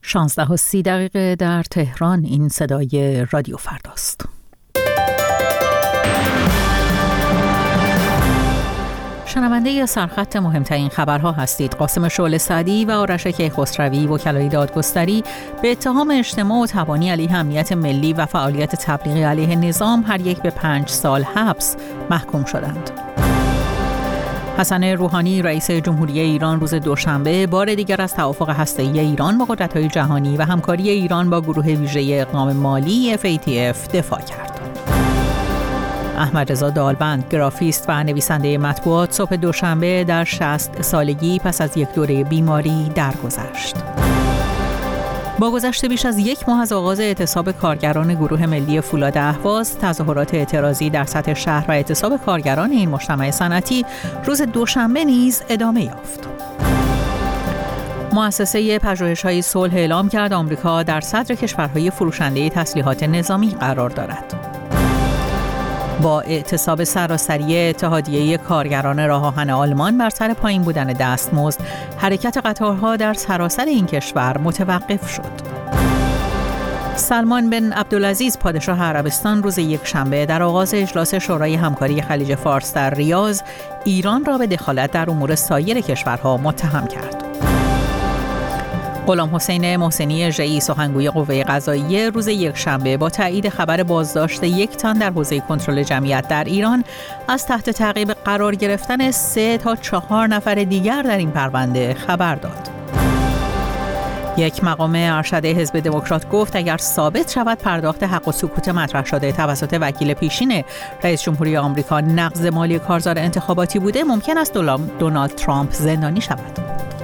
16:30 در تهران. این صدای رادیو فرداست. شنونده سرخط مهمترین خبرها هستید. قاسم شعله سعدی و آرش کیخسروی وکلای دادگستری به اتهام اجتماع و تبانی علیه امنیت ملی و فعالیت تبلیغی علیه نظام هر یک به 5 سال حبس محکوم شدند. حسن روحانی رئیس جمهوری ایران روز دوشنبه بار دیگر از توافق هسته‌ای ایران با قدرت‌های جهانی و همکاری ایران با گروه ویژه اقدام مالی FATF دفاع کرد. احمد رضا دالبند گرافیست و نویسنده مطبوعات صبح دوشنبه در 60 سالگی پس از یک دوره بیماری درگذشت. با گذشت بیش از یک ماه از آغاز اعتصاب کارگران گروه ملی فولاد اهواز، تظاهرات اعتراضی در سطح شهر و اعتصاب کارگران این مجتمع صنعتی روز دوشنبه نیز ادامه یافت. مؤسسه پژوهش‌های صلح اعلام کرد آمریکا در صدر کشورهای فروشنده تسلیحات نظامی قرار دارد. با اعتصاب سراسری اتحادیه کارگران راه آهن آلمان بر سر پایین بودن دستمزد، حرکت قطارها در سراسر این کشور متوقف شد. سلمان بن عبدالعزیز پادشاه عربستان روز یکشنبه در آغاز اجلاس شورای همکاری خلیج فارس در ریاض، ایران را به دخالت در امور سایر کشورها متهم کرد. غلام حسین محسنی ژئی سخنگوی قوه قضاییه روز یکشنبه با تایید خبر بازداشت 1 تن در حوزه کنترل جمعیت در ایران از تحت تعقیب قرار گرفتن 3 تا 4 نفر دیگر در این پرونده خبر داد. یک مقام ارشد حزب دموکرات گفت اگر ثابت شود پرداخت حق و سکوت مطرح شده توسط وکیل پیشین رئیس جمهوری آمریکا نقض مالی کارزار انتخاباتی بوده، ممکن است دونالد ترامپ زندانی شود.